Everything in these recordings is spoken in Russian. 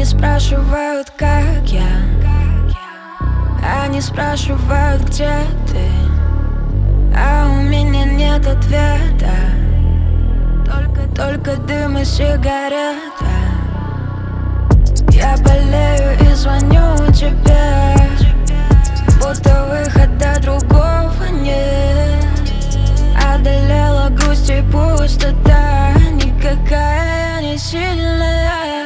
спрашивают, как я. Они спрашивают, где ты, а у меня нет ответа. Только дым и сигарета. Я болею и звоню тебе, будто выхода другого нет. Одолела грусть и пустота, никакая не сильная,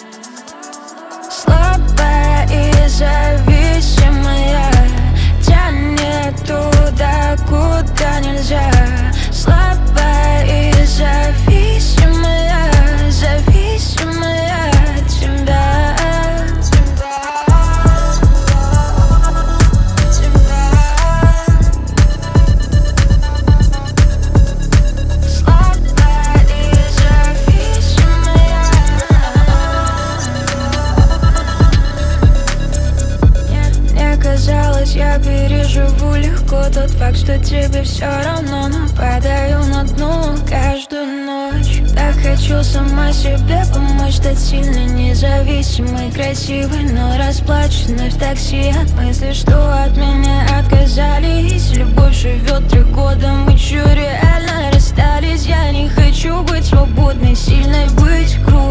слабая и зависимая, тянет туда, куда нельзя. Слабая и зависимая, зависимая от тебя. Я переживу легко тот факт, что тебе все равно, но падаю на дно каждую ночь. Так хочу сама себе помочь, стать сильной, независимой, красивой, но расплаченной в такси от мысли, что от меня отказались. Любовь живет 3 года, мы чё реально расстались. Я не хочу быть свободной, сильной, быть крутой.